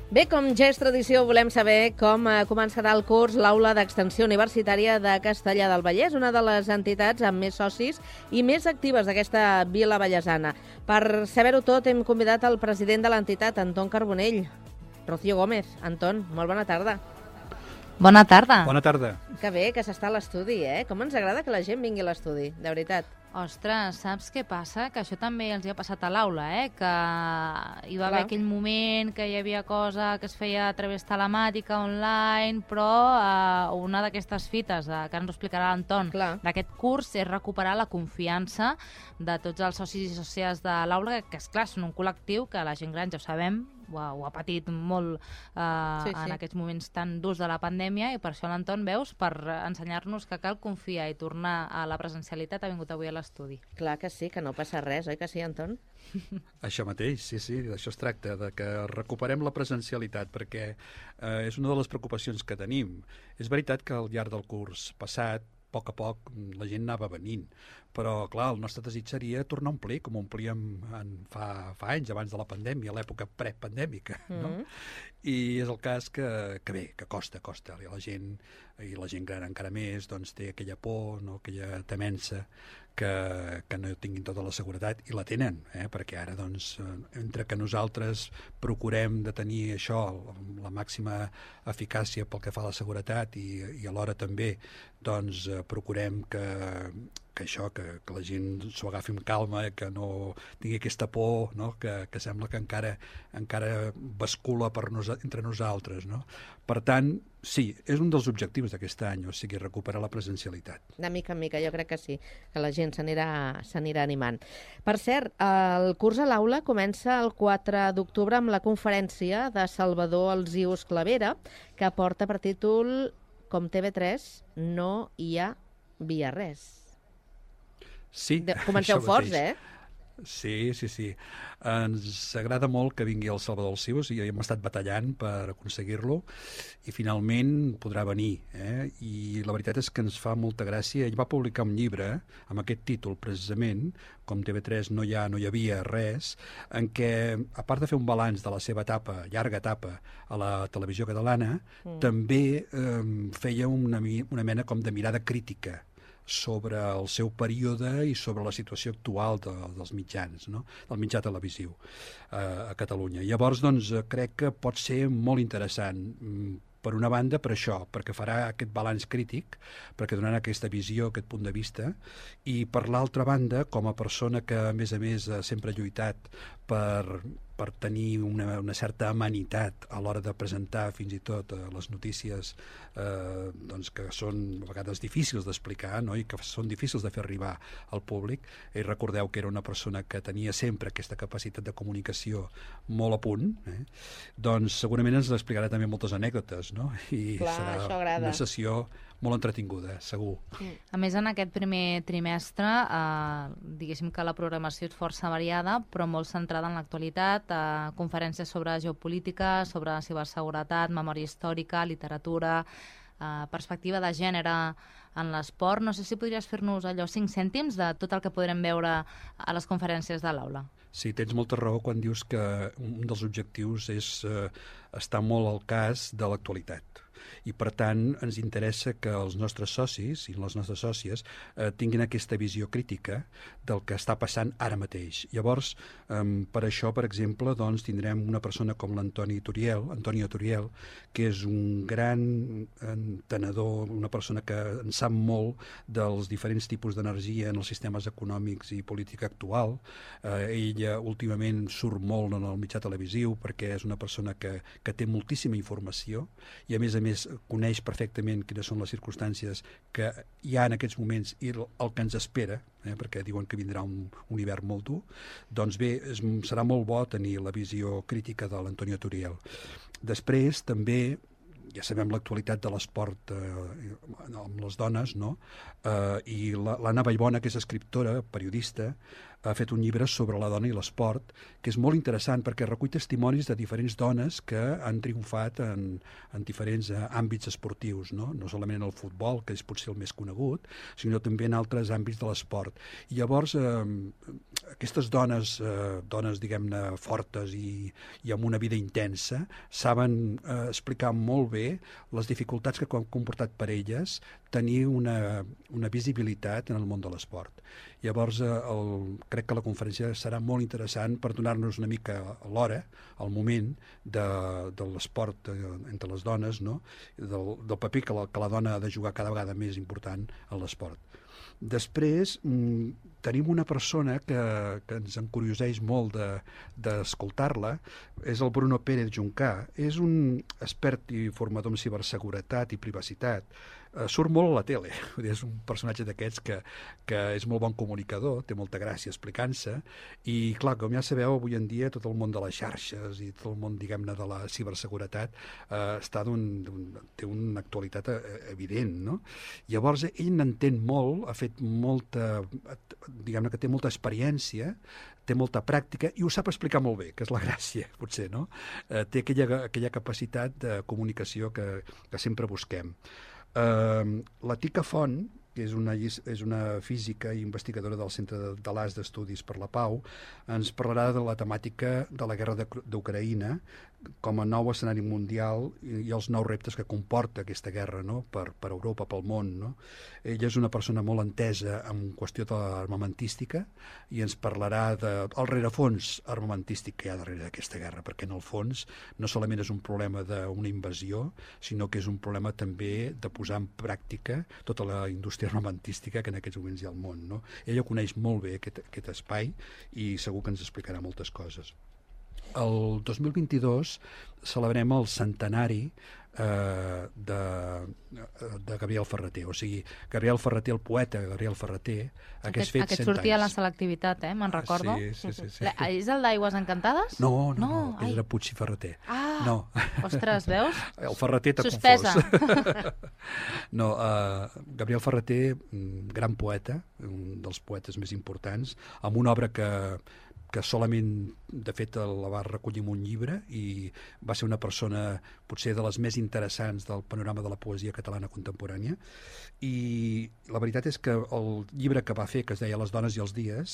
Bé, com ja és tradició, volem saber com començarà el curs l'Aula d'Extensió Universitària de Castellar del Vallès, una de les entitats amb més socis i més actives d'aquesta vila vallesana. Per saber-ho tot, hem convidat el president de l'entitat, Anton Carbonell. Rocío Gómez. Anton, molt bona tarda. Bona tarda. Bona tarda. Que bé que s'està a l'estudi, eh? Com ens agrada que la gent vingui a l'estudi, de veritat. Ostres, saps què passa? Que això també els hi ha passat a l'aula, que hi va haver aquell moment que hi havia cosa que es feia a través telemàtica, online, però una d'aquestes fites, que ens ho explicarà l'Anton, d'aquest curs és recuperar la confiança de tots els socis i sòcies de l'aula, que és clar, són un col·lectiu que la gent gran, ja ho sabem, ho ha patit molt en aquests moments tan durs de la pandèmia, i per això l'Anton, veus, per ensenyar-nos que cal confiar i tornar a la presencialitat, ha vingut avui a l'estudi. Clar que sí, que no passa res, oi que sí, Anton? Això mateix, sí, d'això es tracta, de que recuperem la presencialitat, perquè és una de les preocupacions que tenim. És veritat que al llarg del curs passat, a poc la gent anava venint, però clar, el nostre desig seria tornar a omplir com omplíem fa anys, abans de la pandèmia, a l'època prepandèmica, no? I és el cas que bé, que costa, i la gent gran encara més, doncs té aquella por, no? Aquella temença que no tinguin tota la seguretat, i la tenen, perquè ara, doncs, entre que nosaltres procurem de tenir això, la màxima eficàcia pel que fa a la seguretat, i alhora també, doncs, procurem que la gent s'ho agafi amb calma, que no tingui aquesta por, no? Que sembla que encara bascula entre nosaltres, no? Per tant, sí, és un dels objectius d'aquest any, o sigui, recuperar la presencialitat. De mica en mica, jo crec que sí, que la gent s'anirà animant. Per cert, el curs a l'aula comença el 4 d'octubre amb la conferència de Salvador Alsius Clavera, que porta per títol Com TV3 no hi ha via res. Sí, comenceu forts, Sí. Ens agrada molt que vingui el Salvador Alsius, i hem estat batallant per aconseguir-lo, i finalment podrà venir. I la veritat és que ens fa molta gràcia. Ell va publicar un llibre amb aquest títol, precisament, Com TV3 no hi havia res, en què, a part de fer un balanç de la seva llarga etapa a la televisió catalana, també feia una mena com de mirada crítica sobre el seu període i sobre la situació actual dels mitjans, no? Del mitjà televisiu a Catalunya. Llavors, doncs, crec que pot ser molt interessant, per una banda, per això, perquè farà aquest balanç crític, perquè donarà aquesta visió, aquest punt de vista, i per l'altra banda, com a persona que, a més, sempre ha lluitat per tenir una certa amenitat a l'hora de presentar fins i tot les notícies doncs que són a vegades difícils d'explicar, no? I que són difícils de fer arribar al públic. I recordeu que era una persona que tenia sempre aquesta capacitat de comunicació molt a punt, doncs segurament ens explicarà també moltes anècdotes, no? I serà una sessió molt entretinguda, segur. A més, en aquest primer trimestre, diguéssim que la programació és força variada, però molt centrada en l'actualitat, conferències sobre geopolítica, sobre ciberseguretat, memòria històrica, literatura, perspectiva de gènere en l'esport. No sé si podries fer-nos 5 cèntims de tot el que podrem veure a les conferències de l'aula. Sí, tens molta raó quan dius que un dels objectius és estar molt al cas de l'actualitat. I, per tant, ens interessa que els nostres socis i les nostres sòcies tinguin aquesta visió crítica del que està passant ara mateix. Llavors, per això, per exemple, doncs, tindrem una persona com l'Antonio Turiel, que és un gran entenedor, una persona que en sap molt dels diferents tipus d'energia en els sistemes econòmics i política actual. Ella últimament surt molt en el mitjà televisiu perquè és una persona que té moltíssima informació i, a més, coneix perfectament quines són les circumstàncies que hi ha en aquests moments i el que ens espera, perquè diuen que vindrà un hivern molt dur. Doncs bé, serà molt bo tenir la visió crítica de l'Antonio Turiel. Després, també, ja sabem l'actualitat de l'esport amb les dones, no? I l'Anna Vallbona, que és escriptora, periodista, ha fet un llibre sobre la dona i l'esport, que és molt interessant perquè recull testimonis de diferents dones que han triomfat en diferents àmbits esportius, no solament en el futbol, que és potser el més conegut, sinó també en altres àmbits de l'esport. I llavors, aquestes dones, diguem-ne, fortes i amb una vida intensa, saben explicar molt bé les dificultats que han comportat per elles tenir una visibilitat en el món de l'esport. Llavors, crec que la conferència serà molt interessant per donar-nos una mica l'hora, el moment de l'esport entre les dones, no? del paper que la dona ha de jugar cada vegada més important en l'esport. Després, tenim una persona que ens encurioseix molt d'escoltar-la, és el Bruno Pérez Juncà. És un expert i formador en ciberseguretat i privacitat. Surt molt a la tele, és un personatge d'aquests que és molt bon comunicador, té molta gràcia explicant-se, i clar, com ja sabeu, avui en dia tot el món de les xarxes i tot el món, diguem-ne, de la ciberseguretat té una actualitat evident, no? Llavors, ell n'entén molt, ha fet molta, diguem-ne que té molta experiència, té molta pràctica i ho sap explicar molt bé, que és la gràcia, potser, no? Té aquella capacitat de comunicació que sempre busquem. La Tica Font, que és una física i investigadora del Centre de l'AS d'Estudis per la Pau, ens parlarà de la temàtica de la guerra d'Ucraïna com a nou escenari mundial i els nous reptes que comporta aquesta guerra, no? per Europa, pel món. No? Ella és una persona molt entesa en qüestió de l'armamentística i ens parlarà del rerefons armamentístic que hi ha darrere d'aquesta guerra, perquè en el fons no solament és un problema d'una invasió, sinó que és un problema també de posar en pràctica tota la indústria armamentística que en aquests moments hi ha al món. No? Ella coneix molt bé aquest espai i segur que ens explicarà moltes coses. El 2022 celebrem el centenari de Gabriel Ferrater, o sigui, Gabriel Ferrater, el poeta Gabriel Ferrater, aquest sortia a la selectivitat, me'n recordo. Sí. És el d'Aigües Encantades? No, era Puig i Ferrater. No. Ostres, veus? El Ferrater t'ha suspesa. Confós. No, Gabriel Ferrater, gran poeta, un dels poetes més importants, amb una obra que solament, de fet, la va recollir en un llibre i va ser una persona potser de les més interessants del panorama de la poesia catalana contemporània. I la veritat és que el llibre que va fer, que es deia Les dones i els dies,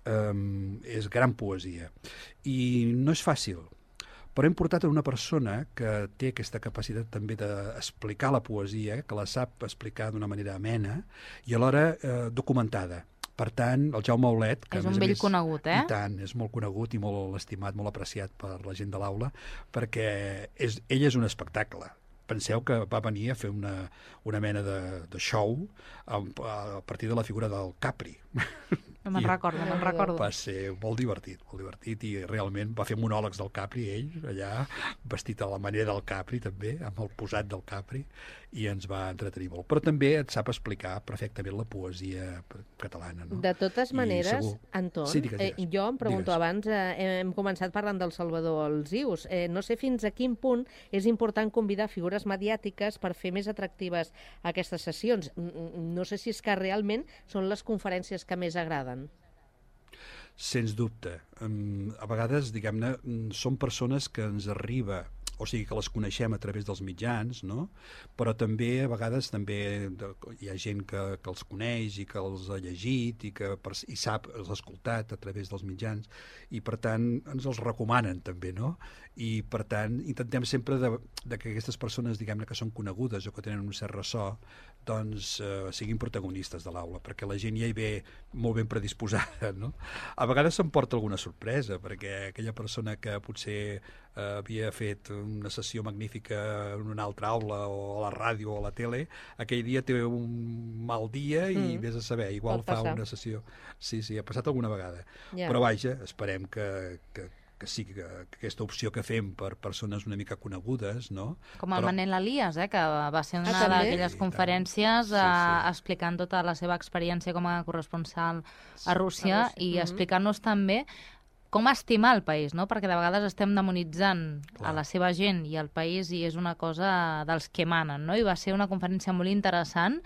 és gran poesia. I no és fàcil, però hem portat una persona que té aquesta capacitat també d'explicar la poesia, que la sap explicar d'una manera amena i alhora documentada. Per tant, el Jaume Aulet, que és un vell conegut, I tant, és molt conegut i molt estimat, molt apreciat per la gent de l'aula, perquè ell és un espectacle. Penseu que va venir a fer una mena de show a partir de la figura del Capri. No me'n recordo. Va ser molt divertit i realment va fer monòlegs del Capri, ell, allà, vestit a la manera del Capri, també, amb el posat del Capri, i ens va entretenir molt. Però també et sap explicar perfectament la poesia catalana. No? De totes maneres, Anton, sí, digues. Jo em pregunto, abans hem començat parlant del Salvador Alsius. No sé fins a quin punt és important convidar figures mediàtiques per fer més atractives aquestes sessions. No sé si és que realment són les conferències que més agraden. Sens dubte. A vegades, diguem-ne, són persones que ens arriba, o sigui, que les coneixem a través dels mitjans, no? Però també, a vegades, també hi ha gent que els coneix i que els ha llegit i sap, els ha escoltat a través dels mitjans, i per tant ens els recomanen també, no? I per tant intentem sempre que aquestes persones, diguem-ne, que són conegudes o que tenen un cert ressò, doncs siguin protagonistes de l'aula, perquè la gent ja hi ve molt ben predisposada, no? A vegades s'emporta alguna sorpresa, perquè aquella persona que potser havia fet una sessió magnífica en una altra aula o a la ràdio o a la tele, aquell dia té un mal dia i vés a saber, igual fa una sessió. Sí, ha passat alguna vegada. Però vaja, esperem que sí, que aquesta opció que fem per persones una mica conegudes, no? Com el Manel Elias, que va ser una d'aquelles conferències explicant tota la seva experiència com a corresponsal a Rússia i explicant-nos també com estimar el país, no? Perquè de vegades estem demonitzant a la seva gent i al país i és una cosa dels que manen, no? I va ser una conferència molt interessant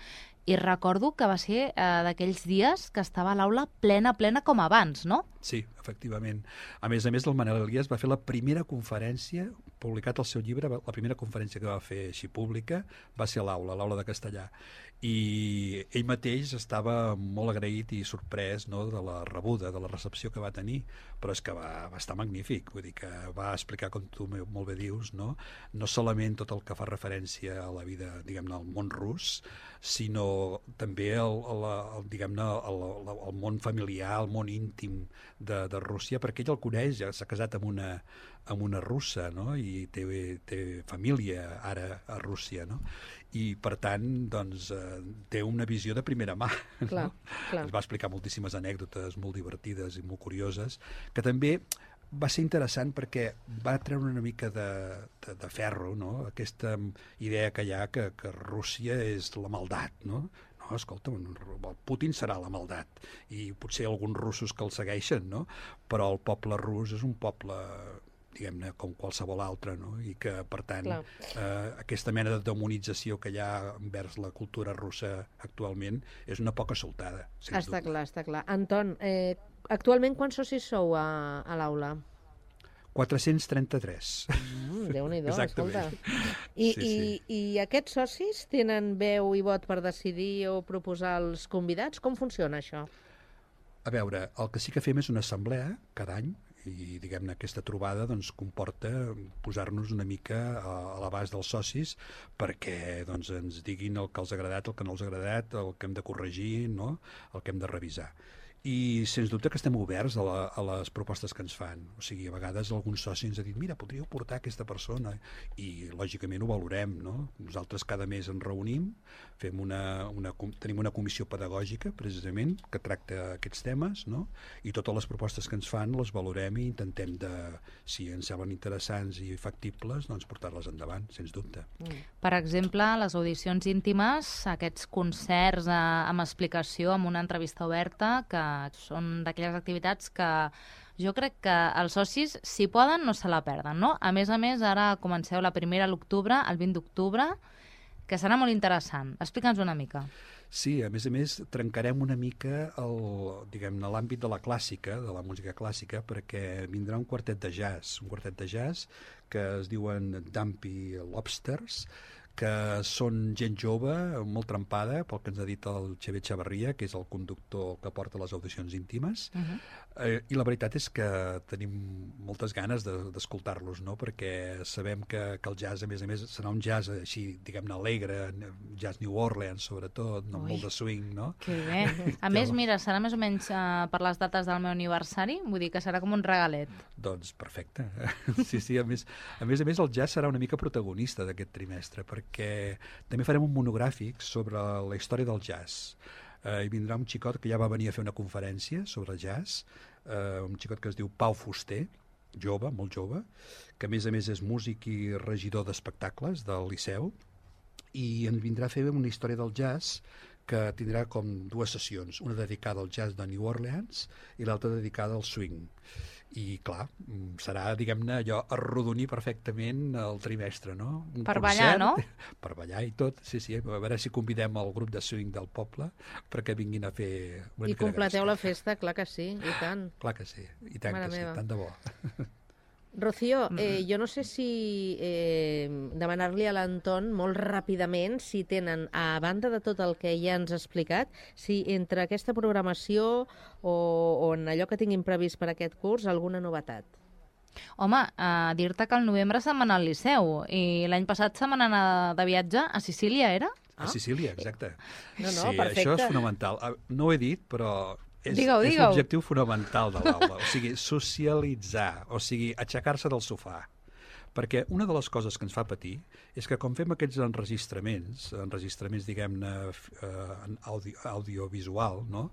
i recordo que va ser d'aquells dies que estava l'aula plena com abans, no? Sí, efectivament. A més, el Manel Elias va fer la primera conferència, publicat el seu llibre, la primera conferència que va fer així pública va ser a l'aula de castellà. I ell mateix estava molt agraït i sorprès, no, de la rebuda, de la recepció que va tenir, però és que va estar magnífic, vull dir que va explicar, com tu molt bé dius, no solament tot el que fa referència a la vida, diguem-ne, al món rus, sinó també diguem-ne, el món familiar, el món íntim de Rússia, perquè ell el coneix, ja s'ha casat amb una russa, no? I té família ara a Rússia, no? I per tant doncs, té una visió de primera mà, clar, no? Clar. Ens va explicar moltíssimes anècdotes molt divertides i molt curioses, que també va ser interessant perquè va treure una mica de ferro, no? Aquesta idea que hi ha que Rússia és la maldat, no? No, escolta, Putin serà la maldat i potser alguns russos que el segueixen, no? Però el poble rus és un poble, diguem-ne, com qualsevol altre, no? I que, per tant, aquesta mena de demonització que hi ha envers la cultura russa actualment és una poca soltada. Està clar. Anton, actualment quants socis sou a l'aula? 433. Déu-n'hi-do, escolta. I aquests socis tenen veu i vot per decidir o proposar els convidats? Com funciona això? A veure, el que sí que fem és una assemblea cada any, i diguem-ne aquesta trobada doncs, comporta posar-nos una mica a l'abast dels socis perquè doncs, ens diguin el que els ha agradat, el que no els ha agradat, el que hem de corregir, no? El que hem de revisar. I sens dubte que estem oberts a les propostes que ens fan. O sigui, a vegades algun soci ens ha dit mira, podríeu portar aquesta persona, i lògicament ho valorem, no? Nosaltres cada mes ens reunim, tenim una comissió pedagògica precisament que tracta aquests temes, no? I totes les propostes que ens fan les valorem i intentem si ens semblen interessants i factibles, doncs portar-les endavant, sens dubte. Per exemple, les audicions íntimes, aquests concerts amb explicació, amb una entrevista oberta, que són d'aquelles activitats que jo crec que els socis, si poden, no se la perden, no? A més, ara comenceu la primera a l'octubre, el 20 d'octubre, que serà molt interessant. Explica'ns una mica. Sí, a més, trencarem una mica l'àmbit de la clàssica, de la música clàssica, perquè vindrà un quartet de jazz que es diuen Dumpy Lobsters, que són gent jove, molt trempada, pel que ens ha dit el Xavier Xavarria, que és el conductor que porta les audicions íntimes, i la veritat és que tenim moltes ganes d'escoltar-los, no? Perquè sabem que el jazz, a més, serà un jazz així, diguem-ne, alegre, jazz New Orleans, sobretot, no? Molt de swing, no? Que bé. A més, mira, serà més o menys per les dates del meu aniversari, vull dir que serà com un regalet. Doncs perfecte. Sí, a més, el jazz serà una mica protagonista d'aquest trimestre, perquè també farem un monogràfic sobre la història del jazz. Hi vindrà un xicot que ja va venir a fer una conferència sobre jazz, un xicot que es diu Pau Fuster, jove, molt jove, que a més és músic i regidor d'espectacles del Liceu, i ens vindrà a fer una història del jazz que tindrà com dues sessions, una dedicada al jazz de New Orleans i l'altra dedicada al swing. I, clar, serà, diguem-ne, allò, arrodonir perfectament el trimestre, no? Per ballar, no? Per ballar i tot, sí, a veure si convidem el grup de swing del poble perquè vinguin a fer una mica de gresca. I completeu la festa, clar que sí, i tant. Clar que sí, i tant que sí, tant de bo. Rocío, jo no sé si demanar-li a l'Anton molt ràpidament si tenen, a banda de tot el que ja ens ha explicat, si entre aquesta programació o en allò que tinguin previst per aquest curs, alguna novetat. Home, dir-te que al novembre se'n va anar al Liceu i l'any passat se'n van anar de viatge a Sicília, era? A Sicília, exacte. No, sí, perfecte. Això és fonamental. No ho he dit, però és l'objectiu fonamental de l'aula. O sigui, socialitzar, o sigui, aixecar-se del sofà. Perquè una de les coses que ens fa patir és que quan fem aquests enregistraments diguem-ne, audiovisual, no?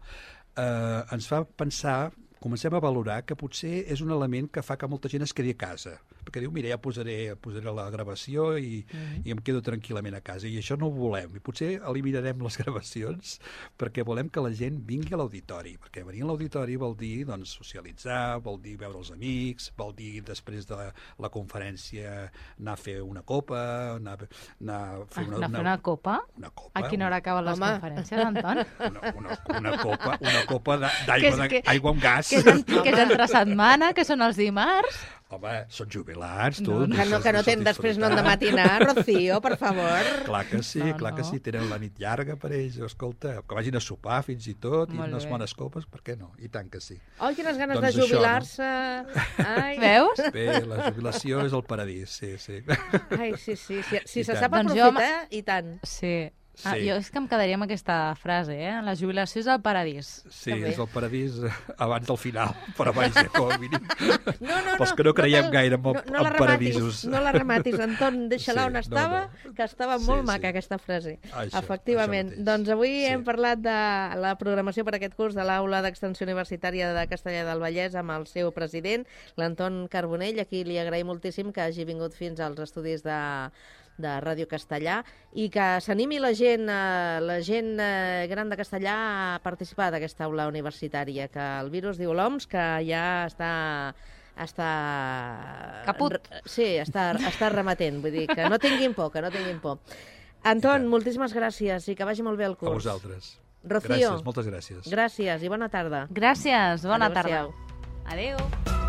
Ens fa pensar, comencem a valorar que potser és un element que fa que molta gent es quedi a casa, perquè diu, mira, ja posaré la gravació i em quedo tranquil·lament a casa. I això no ho volem. I potser eliminarem les gravacions perquè volem que la gent vingui a l'auditori, perquè venir a l'auditori vol dir doncs, socialitzar, vol dir veure els amics, vol dir després de la conferència anar a fer una copa, anar a fer una copa? Una copa. A quina hora acaben les conferències, Anton? Una copa d'aigua amb gas. Que és entre setmana, que són els dimarts. Home, són jubilats, tu. Que no tenen després no han de matinar, Rocío, per favor. Clar que sí, que sí, tenen la nit llarga per ells, escolta, que vagin a sopar fins i tot, i unes bones copes, per què no? I tant que sí. Ai, quines ganes de jubilar-se. Veus? Bé, la jubilació és el paradís, sí. Ai, sí. Si se sap aprofitar, i tant. Sí. Jo és que em quedaria amb aquesta frase, La jubilació és el paradís. Sí, és el paradís abans del final, però vaja, com a mínim. No, pels que no creiem gaire en paradisos. No la rematis, Anton, deixa-la on estava, que estava molt maca aquesta frase. Efectivament. Doncs avui hem parlat de la programació per aquest curs de l'Aula d'Extensió Universitària de Castellar del Vallès amb el seu president, l'Anton Carbonell, a qui li agraïm moltíssim que hagi vingut fins als estudis de Ràdio Castellà i que s'animi la gent gran de Castellà a participar d'aquesta aula universitària, que el virus diu l'OMS que ja està... Caput. Sí, està remetent, vull dir que no tinguin por, Anton, moltíssimes gràcies i que vagi molt bé el curs. A vosaltres. Rocío. Gràcies, moltes gràcies. Gràcies i bona tarda. Gràcies, bona tarda. Adéu.